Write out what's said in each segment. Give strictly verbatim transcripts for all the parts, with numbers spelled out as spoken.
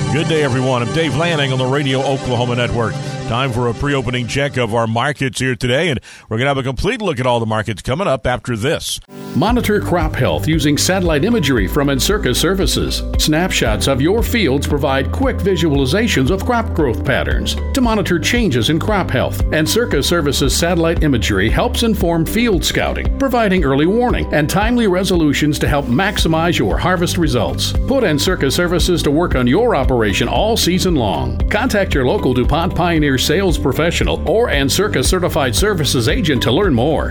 Good day, everyone. I'm Dave Lanning on the Radio Oklahoma Network. Time for a pre-opening check of our markets here today, and we're going to have a complete look at all the markets coming up after this. Monitor crop health using satellite imagery from Encirca Services. Snapshots of your fields provide quick visualizations of crop growth patterns to monitor changes in crop health. Encirca Services satellite imagery helps inform field scouting, providing early warning and timely resolutions to help maximize your harvest results. Put Encirca Services to work on your operation all season long. Contact your local DuPont Pioneer sales professional or Encirca Certified Services agent to learn more.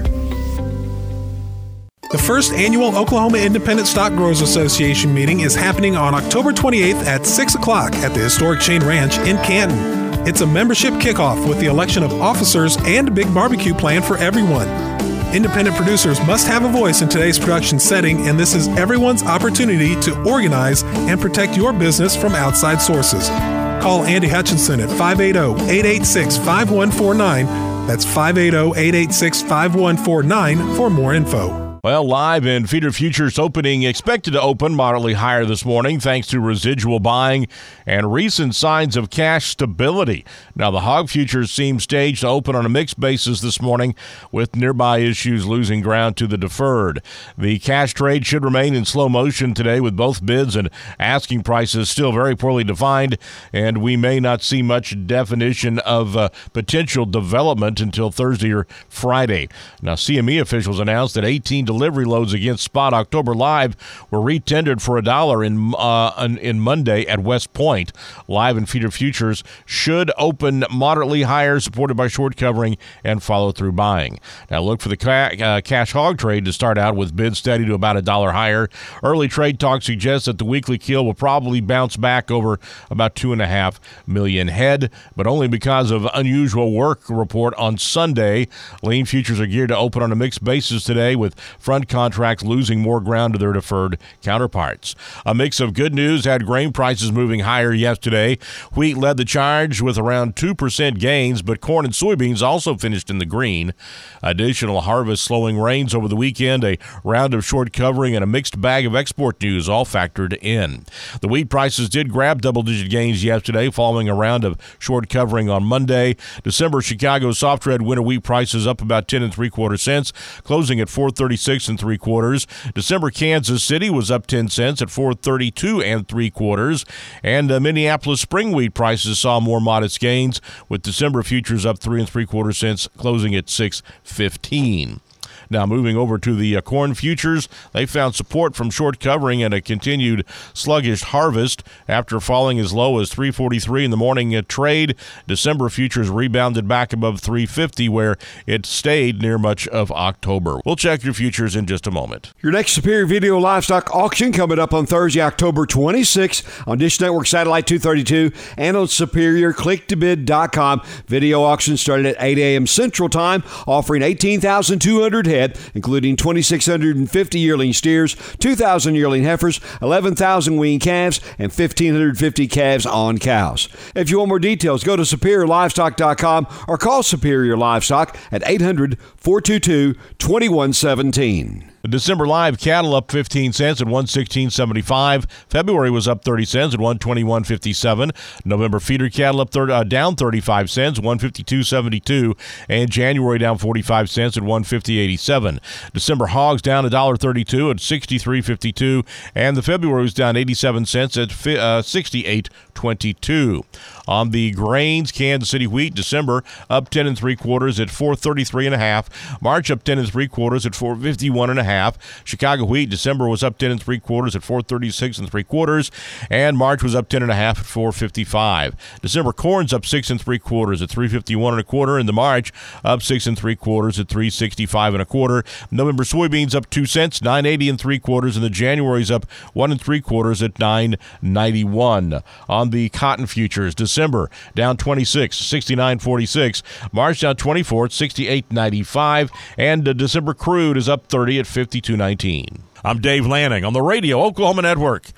The first annual Oklahoma Independent Stock Growers Association meeting is happening on October twenty-eighth at six o'clock at the historic Chain Ranch in Canton. It's a membership kickoff with the election of officers and a big barbecue plan for everyone. Independent producers must have a voice in today's production setting, and this is everyone's opportunity to organize and protect your business from outside sources. Call Andy Hutchinson at five eight zero, eight eight six, five one four nine. That's five eight zero, eight eight six, five one four nine for more info. Well, live and feeder futures opening expected to open moderately higher this morning thanks to residual buying and recent signs of cash stability. Now, the hog futures seem staged to open on a mixed basis this morning with nearby issues losing ground to the deferred. The cash trade should remain in slow motion today with both bids and asking prices still very poorly defined, and we may not see much definition of uh, potential development until Thursday or Friday. Now, C M E officials announced that eighteen delivery loads against spot October live were retendered for a dollar in uh, in Monday at West Point. Live and feeder futures should open moderately higher, supported by short covering and follow-through buying. Now look for the ca- uh, cash hog trade to start out with bids steady to about a dollar higher. Early trade talk suggests that the weekly kill will probably bounce back over about two and a half million head, but only because of unusual work report on Sunday. Lean futures are geared to open on a mixed basis today, with front contracts losing more ground to their deferred counterparts. A mix of good news had grain prices moving higher yesterday. Wheat led the charge with around two percent gains, but corn and soybeans also finished in the green. Additional harvest slowing rains over the weekend, a round of short covering, and a mixed bag of export news all factored in. The wheat prices did grab double-digit gains yesterday following a round of short covering on Monday. December Chicago soft red winter wheat prices up about ten and three quarter cents, closing at four thirty-six and three quarters. December Kansas City was up ten cents at four thirty-two and three quarters, and uh, Minneapolis spring wheat prices saw more modest gains, with December futures up three and three quarter cents, closing at six fifteen. Now, moving over to the uh, corn futures, they found support from short covering and a continued sluggish harvest after falling as low as three forty-three in the morning at trade. December futures rebounded back above three fifty, where it stayed near much of October. We'll check your futures in just a moment. Your next Superior Video Livestock Auction coming up on Thursday, October twenty-sixth on Dish Network Satellite two thirty-two and on superior click to bid dot com. Video auction started at eight a.m. Central Time, offering eighteen thousand two hundred head, including two thousand six hundred fifty yearling steers, two thousand yearling heifers, eleven thousand weaned calves, and one thousand five hundred fifty calves on cows. If you want more details, go to superior livestock dot com or call Superior Livestock at eight hundred, four two two, two one one seven. The December live cattle up fifteen cents at one sixteen seventy-five. February was up thirty cents at one twenty-one fifty-seven. November feeder cattle up thirty, uh, down thirty-five cents, one fifty-two seventy-two, and January down forty-five cents at one fifty eighty-seven. December hogs down one thirty-two at sixty-three fifty-two, and the February was down eighty-seven cents at uh, sixty-eight twenty-two. On the grains, Kansas City wheat December up ten and three quarters at four thirty-three and a half. March up ten and three quarters at four fifty-one and a half. Chicago wheat December was up ten and three quarters at four thirty-six and three quarters, and March was up ten and a half at four fifty-five. December corn's up six and three quarters at three fifty-one and a quarter, and the March up six and three quarters at three sixty-five and a quarter. November soybeans up two cents, nine eighty and three quarters, and the January's up one and three quarters at nine ninety-one. On the cotton futures, December down twenty-six, sixty-nine forty-six. March down twenty-four at sixty-eight ninety-five, and uh, December crude is up thirty at fifty-two nineteen. I'm Dave Lanning on the Radio Oklahoma Network.